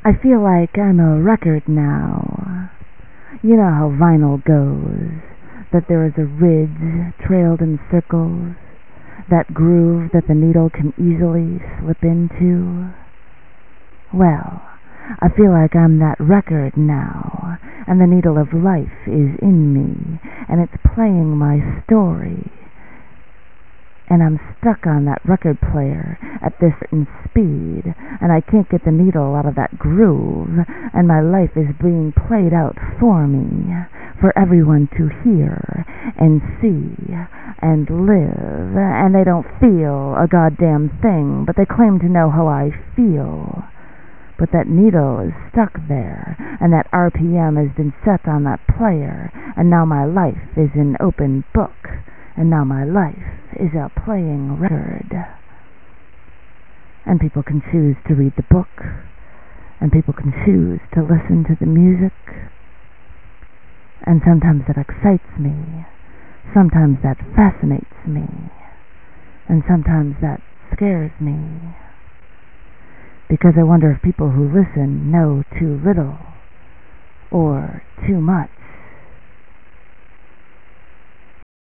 I feel like I'm a record now. You know how vinyl goes, that there is a ridge trailed in circles, that groove that the needle can easily slip into. Well, I feel like I'm that record now, and the needle of life is in me, and it's playing my story. And I'm stuck on that record player at this certain speed, and I can't get the needle out of that groove, and my life is being played out for me, for everyone to hear and see and live, and they don't feel a goddamn thing, but they claim to know how I feel. But that needle is stuck there, and that RPM has been set on that player, and now my life is an open book, and now my life is a playing record. And people can choose to read the book, and people can choose to listen to the music, and sometimes that excites me, sometimes that fascinates me, and sometimes that scares me, because I wonder if people who listen know too little or too much.